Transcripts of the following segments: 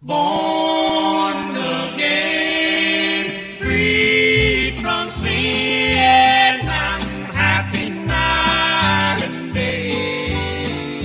Born again, free from sin, I'm happy night and day.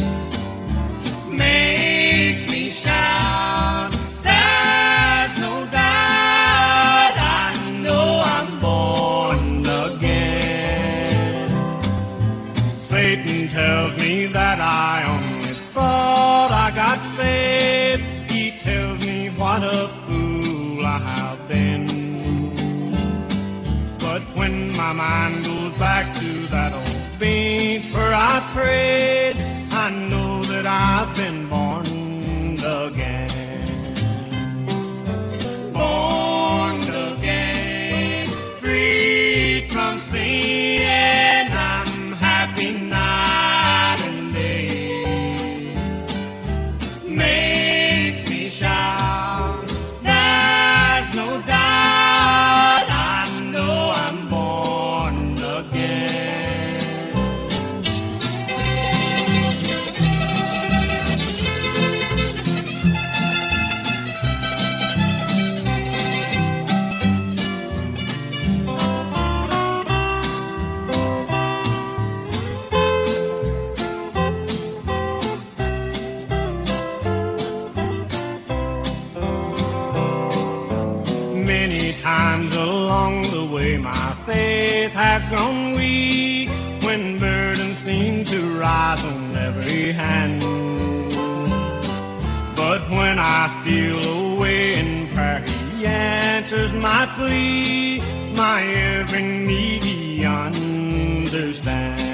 Makes me shout, there's no doubt, I know I'm born again. Satan tells me that I only thought I got saved. He tells me what a fool I have been. But when my mind goes back to that old bench where I prayed, I know that I've been born again. Born again, free from sin, I'm happy night and day. Makes me shout, there's no doubt, I know I'm born again. Many times along the way my faith has grown weak, when burdens seem to rise on every hand. But when I steal away in prayer, He answers my plea, my every need He understands.